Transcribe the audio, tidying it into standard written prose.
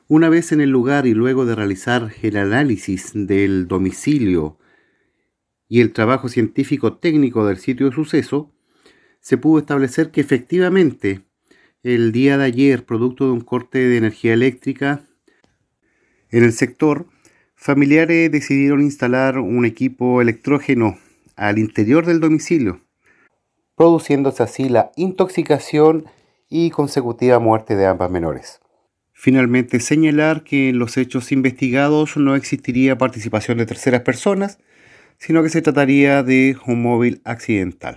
Una vez en el lugar y luego de realizar el análisis del domicilio y el trabajo científico técnico del sitio de suceso, se pudo establecer que efectivamente el día de ayer, producto de un corte de energía eléctrica en el sector, familiares decidieron instalar un equipo electrógeno al interior del domicilio, produciéndose así la intoxicación y consecutiva muerte de ambas menores. Finalmente, señalar que en los hechos investigados no existiría participación de terceras personas, sino que se trataría de un móvil accidental.